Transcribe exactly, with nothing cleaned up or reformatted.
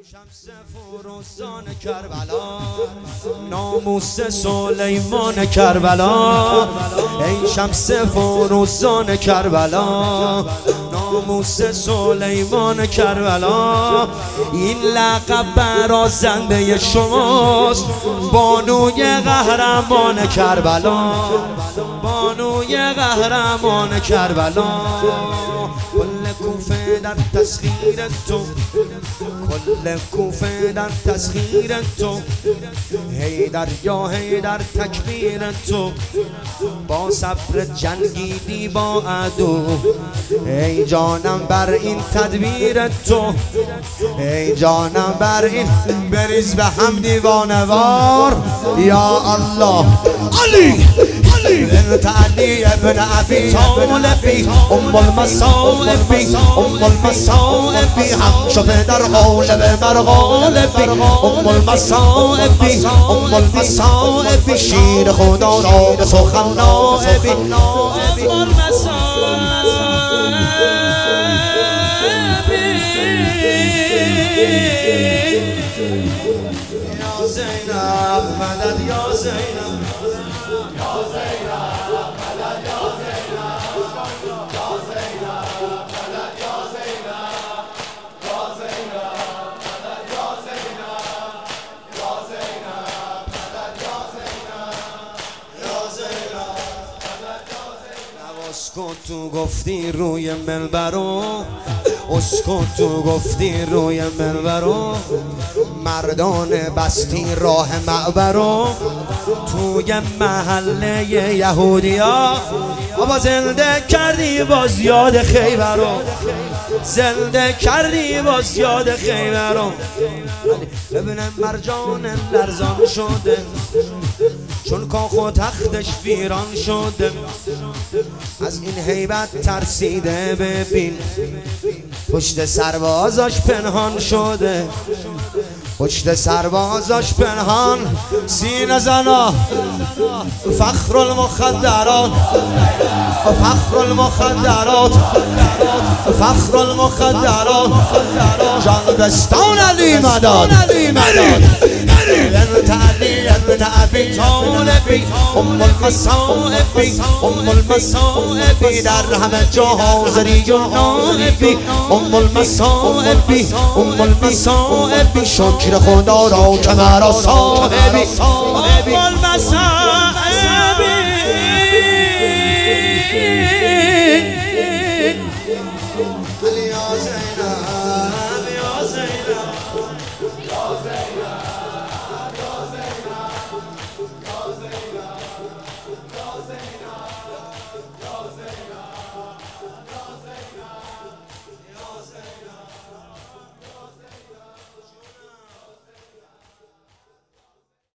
شمس فروزان کربلا، ناموس سلیمان کربلا. ای شمس فروزان کربلا، ناموس سلیمان کربلا. این لقب برازنده شماست، بانوی قهرمان کربلا، بانوی قهرمان کربلا. کل کوفه در تسخیر تو، کل کوفه در تسخیر تو. حیدر یا حیدر تکبیر تو، با صبر جنگیدی با عدو. ای جانم بر این تدبیر تو، ای جانم بر این. بریز به هم دیوانوار یا الله. علی بنت علی ابن ابی طالبی، ام المصائبی، ام المصائبی. هم شده در غالب بر غالبی، ام المصائبی، ام المصائبی. شیر خدا را به سخن نائبی، ام المصائبی. یا زینب مدد، یا زینب، یا زینب مدد، یا زینب، یا زینب مدد، یا زینب، یا زینب مدد، یا زینب، یا زینب مدد، یا زینب، یا زینب مدد، یا زینب. اسکت تو گفتی روی منبرو، اسکت تو گفتی روی منبرو. مردان بستی راه معبرو، توی محله یهودیا. بابا زنده کردی باز یاد خیبرو، زنده کردی باز یاد خیبرو. ببین مرجان لرزان شده، چون کاخ و تختش ویران شده. از این هیبت ترسیده، ببین پشت سربازاش پنهان شده، پشت سربازاش پنهان. سینه زنا فخر المخدرات، فخر المخدرات، فخر المخدرات. جان دستان علی مدد، علی مدد. بنت علی ابن ابی طالبی، ام المصائبی، ام المصائبی. در همه جا حاضری و نائبی، ام المصائبی، ام المصائبی. شکر خدا را که مرا صاحبی، ام المصائبی.